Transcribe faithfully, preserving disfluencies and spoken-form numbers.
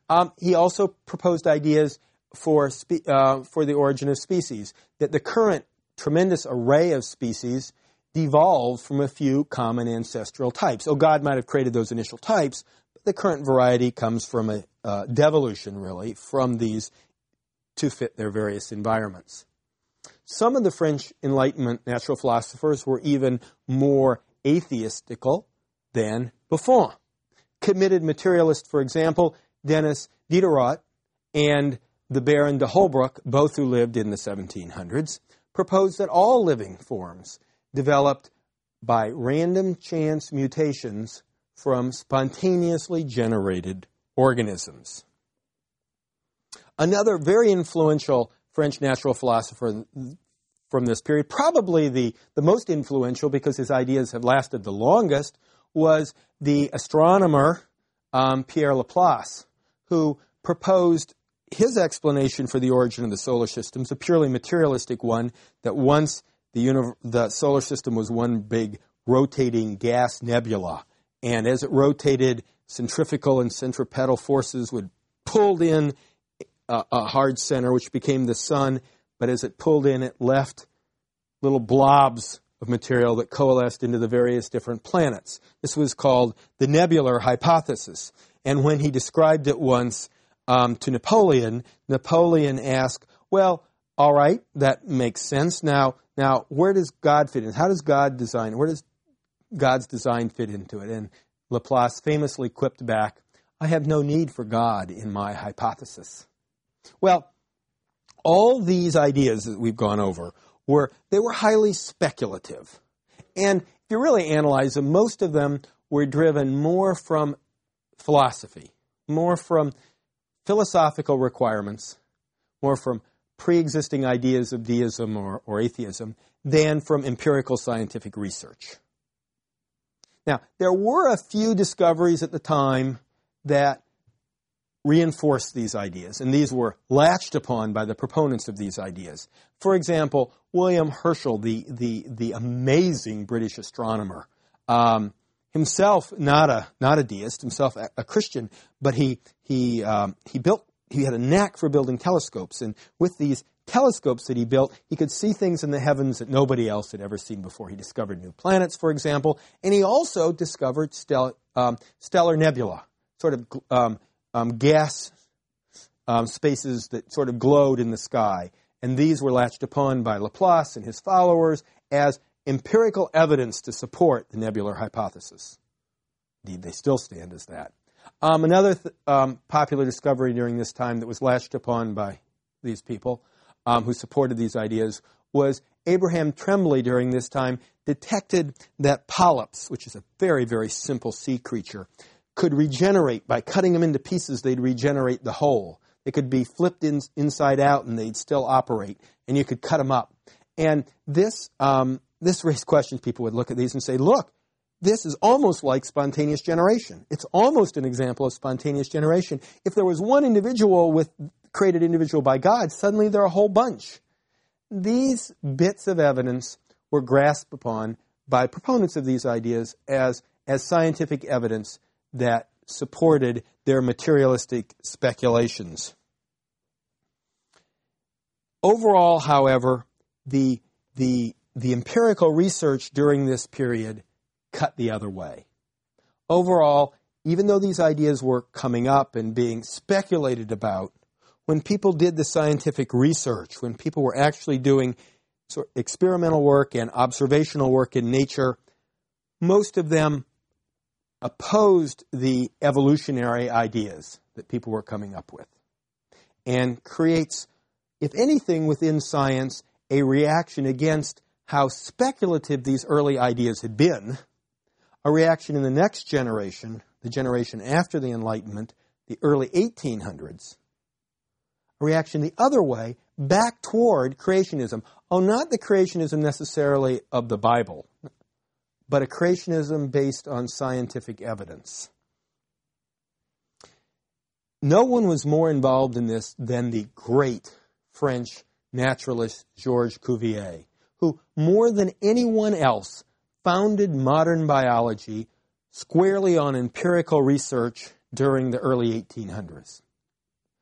Um, he also proposed ideas for spe- uh, for the origin of species, that the current tremendous array of species devolved from a few common ancestral types. Oh, God might have created those initial types, but the current variety comes from a uh, devolution, really, from these to fit their various environments. Some of the French Enlightenment natural philosophers were even more atheistical than Buffon. Committed materialist, for example, Denis Diderot and the Baron de Holbrook, both who lived in the seventeen hundreds, proposed that all living forms developed by random chance mutations from spontaneously generated organisms. Another very influential French natural philosopher from this period, probably the, the most influential because his ideas have lasted the longest, was the astronomer um, Pierre Laplace, who proposed his explanation for the origin of the solar system, a purely materialistic one, that once the, uni- the solar system was one big rotating gas nebula, and as it rotated, centrifugal and centripetal forces would pull in a, a hard center, which became the sun, but as it pulled in, it left little blobs of material that coalesced into the various different planets. This was called the nebular hypothesis. And when he described it once um, to Napoleon, Napoleon asked, well, all right, that makes sense. Now, now, where does God fit in? How does God design? Where does God's design fit into it? And Laplace famously quipped back, I have no need for God in my hypothesis. Well, all these ideas that we've gone over were, they were highly speculative. And if you really analyze them, most of them were driven more from philosophy, more from philosophical requirements, more from pre-existing ideas of deism or, or atheism, than from empirical scientific research. Now, there were a few discoveries at the time that reinforced these ideas, and these were latched upon by the proponents of these ideas. For example, William Herschel, the the, the amazing British astronomer, um, himself not a not a deist, himself a, a Christian, but he he um, he built he had a knack for building telescopes, and with these telescopes that he built, he could see things in the heavens that nobody else had ever seen before. He discovered new planets, for example, and he also discovered stellar, um, stellar nebula, sort of um, um, gas um, spaces that sort of glowed in the sky. And these were latched upon by Laplace and his followers as empirical evidence to support the nebular hypothesis. Indeed, they still stand as that. Um, another th- um, popular discovery during this time that was latched upon by these people um, who supported these ideas was Abraham Tremblay during this time detected that polyps, which is a very, very simple sea creature, could regenerate. By cutting them into pieces, they'd regenerate the whole. They could be flipped in, inside out and they'd still operate, and you could cut them up. And this um, this raised questions. People would look at these and say, look, this is almost like spontaneous generation. It's almost an example of spontaneous generation. If there was one individual with created individual by God, suddenly there are a whole bunch. These bits of evidence were grasped upon by proponents of these ideas as, as scientific evidence that supported their materialistic speculations. Overall, however, the, the, the empirical research during this period cut the other way. Overall, even though these ideas were coming up and being speculated about, when people did the scientific research, when people were actually doing sort of experimental work and observational work in nature, most of them opposed the evolutionary ideas that people were coming up with, and creates, if anything, within science, a reaction against how speculative these early ideas had been, a reaction in the next generation, the generation after the Enlightenment, the early eighteen hundreds, a reaction the other way, back toward creationism. Oh, not the creationism necessarily of the Bible, but a creationism based on scientific evidence. No one was more involved in this than the great French naturalist Georges Cuvier, who more than anyone else founded modern biology squarely on empirical research during the early eighteen hundreds.